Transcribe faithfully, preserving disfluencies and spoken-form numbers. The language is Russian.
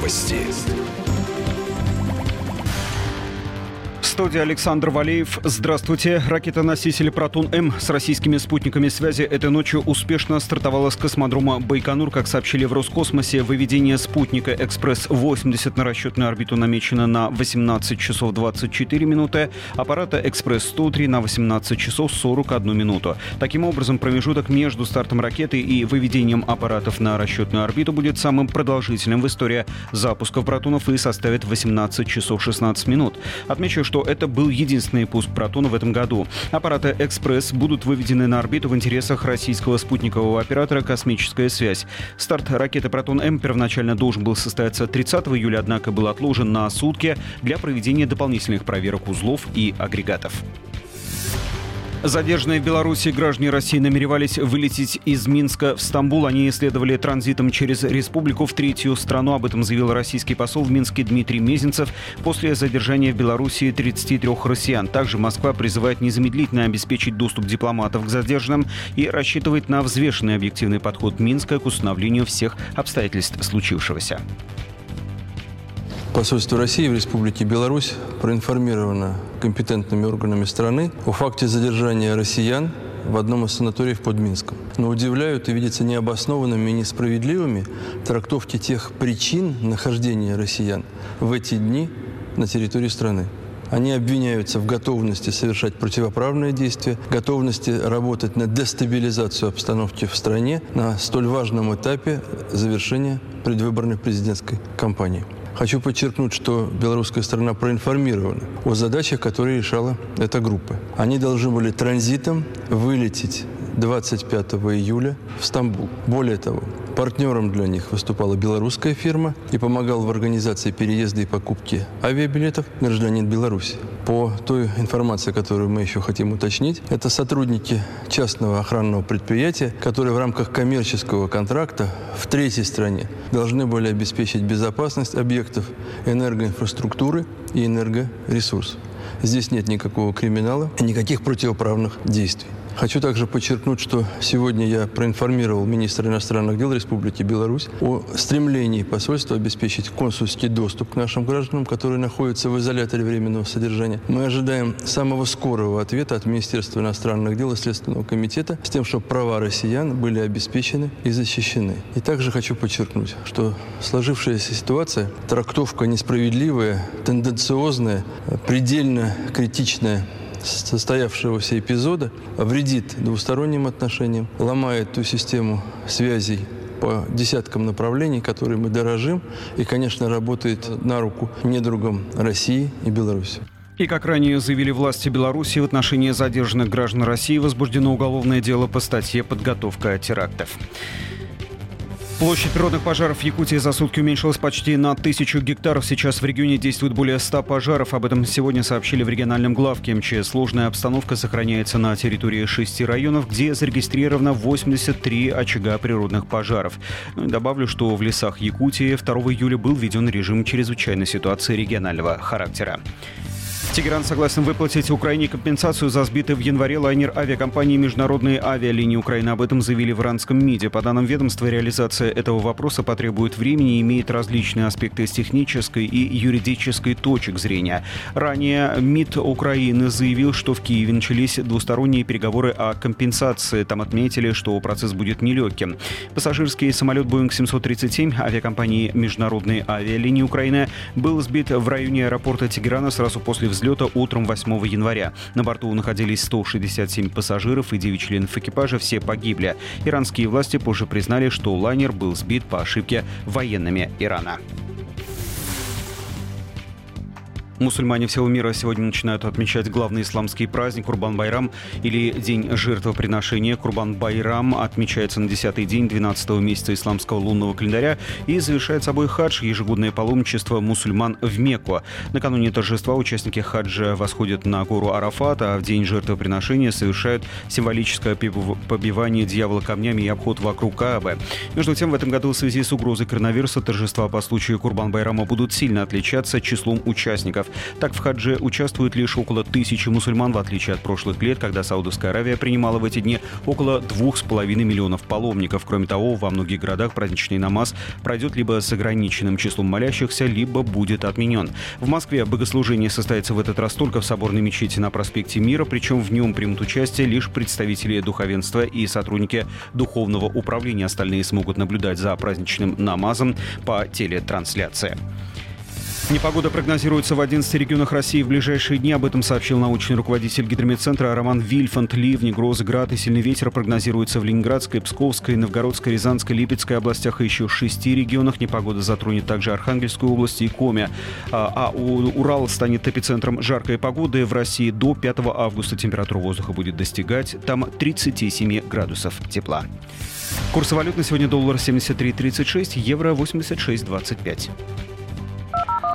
Новости. В студии Александр Валеев. Здравствуйте. Ракета-носитель «Протон-М» с российскими спутниками связи этой ночью успешно стартовала с космодрома Байконур. Как сообщили в Роскосмосе, выведение спутника «Экспресс-восемьдесят» на расчетную орбиту намечено на восемнадцать часов двадцать четыре минуты, аппарата «Экспресс-сто три» на восемнадцать часов сорок одну минуту. Таким образом, промежуток между стартом ракеты и выведением аппаратов на расчетную орбиту будет самым продолжительным в истории запусков «Протонов» и составит восемнадцать часов шестнадцать минут. Отмечу, что это был единственный пуск «Протона» в этом году. Аппараты «Экспресс» будут выведены на орбиту в интересах российского спутникового оператора «Космическая связь». Старт ракеты «Протон-М» первоначально должен был состояться тридцатого июля, однако был отложен на сутки для проведения дополнительных проверок узлов и агрегатов. Задержанные в Беларуси граждане России намеревались вылететь из Минска в Стамбул. Они следовали транзитом через республику в третью страну. Об этом заявил российский посол в Минске Дмитрий Мезенцев после задержания в Беларуси тридцати трёх россиян. Также Москва призывает незамедлительно обеспечить доступ дипломатов к задержанным и рассчитывает на взвешенный объективный подход Минска к установлению всех обстоятельств случившегося. Посольство России в Республике Беларусь проинформировано компетентными органами страны о факте задержания россиян в одном из санаториев под Минском. Но удивляют и видятся необоснованными и несправедливыми трактовки тех причин нахождения россиян в эти дни на территории страны. Они обвиняются в готовности совершать противоправные действия, готовности работать на дестабилизацию обстановки в стране на столь важном этапе завершения предвыборной президентской кампании. Хочу подчеркнуть, что белорусская сторона проинформирована о задачах, которые решала эта группа. Они должны были транзитом вылететь двадцать пятого июля в Стамбул. Более того, партнером для них выступала белорусская фирма и помогал в организации переезда и покупки авиабилетов гражданин Беларуси. По той информации, которую мы еще хотим уточнить, это сотрудники частного охранного предприятия, которые в рамках коммерческого контракта в третьей стране должны были обеспечить безопасность объектов энергоинфраструктуры и энергоресурсов. Здесь нет никакого криминала и никаких противоправных действий. Хочу также подчеркнуть, что сегодня я проинформировал министра иностранных дел Республики Беларусь о стремлении посольства обеспечить консульский доступ к нашим гражданам, которые находятся в изоляторе временного содержания. Мы ожидаем самого скорого ответа от Министерства иностранных дел и Следственного комитета с тем, чтобы права россиян были обеспечены и защищены. И также хочу подчеркнуть, что сложившаяся ситуация, трактовка несправедливая, тенденциозная, предельно критичная состоявшегося эпизода вредит двусторонним отношениям, ломает ту систему связей по десяткам направлений, которые мы дорожим, и, конечно, работает на руку недругам России и Беларуси. И, как ранее заявили власти Беларуси, в отношении задержанных граждан России возбуждено уголовное дело по статье «Подготовка терактов». Площадь природных пожаров в Якутии за сутки уменьшилась почти на тысячу гектаров. Сейчас в регионе действует более ста пожаров. Об этом сегодня сообщили в региональном главке МЧС. Сложная обстановка сохраняется на территории шести районов, где зарегистрировано восемьдесят три очага природных пожаров. Ну и добавлю, что в лесах Якутии второго июля был введен режим чрезвычайной ситуации регионального характера. Тегеран согласен выплатить Украине компенсацию за сбитый в январе лайнер авиакомпании «Международные авиалинии Украины». Об этом заявили в иранском МИДе. По данным ведомства, реализация этого вопроса потребует времени и имеет различные аспекты с технической и юридической точек зрения. Ранее МИД Украины заявил, что в Киеве начались двусторонние переговоры о компенсации. Там отметили, что процесс будет нелегким. Пассажирский самолет Боинг семьсот тридцать семь авиакомпании «Международные авиалинии Украины» был сбит в районе аэропорта Тегерана сразу после взлета утром восьмого января. На борту находились сто шестьдесят семь пассажиров и девять членов экипажа, все погибли. Иранские власти позже признали, что лайнер был сбит по ошибке военными Ирана. Мусульмане всего мира сегодня начинают отмечать главный исламский праздник Курбан-Байрам или День жертвоприношения. Курбан-Байрам отмечается на десятый день двенадцатого месяца исламского лунного календаря и завершает собой хадж, ежегодное паломничество мусульман в Мекку. Накануне торжества участники хаджа восходят на гору Арафат, а в день жертвоприношения совершают символическое побивание дьявола камнями и обход вокруг Каабы. Между тем, в этом году в связи с угрозой коронавируса торжества по случаю Курбан-Байрама будут сильно отличаться числом участников. Так, в хадже участвуют лишь около тысячи мусульман, в отличие от прошлых лет, когда Саудовская Аравия принимала в эти дни около двух с половиной миллионов паломников. Кроме того, во многих городах праздничный намаз пройдет либо с ограниченным числом молящихся, либо будет отменен. В Москве богослужение состоится в этот раз только в соборной мечети на проспекте Мира, причем в нем примут участие лишь представители духовенства и сотрудники духовного управления. Остальные смогут наблюдать за праздничным намазом по телетрансляции. Непогода прогнозируется в одиннадцати регионах России в ближайшие дни. Об этом сообщил научный руководитель гидрометцентра Роман Вильфанд. Ливни, грозы, град и сильный ветер прогнозируются в Ленинградской, Псковской, Новгородской, Рязанской, Липецкой областях и еще шести регионах. Непогода затронет также Архангельскую область и Коми. А, а Урал станет эпицентром жаркой погоды. В России до пятого августа температура воздуха будет достигать там тридцати семи градусов тепла. Курс валют на сегодня: доллар семьдесят три тридцать шесть, евро восемьдесят шесть двадцать пять.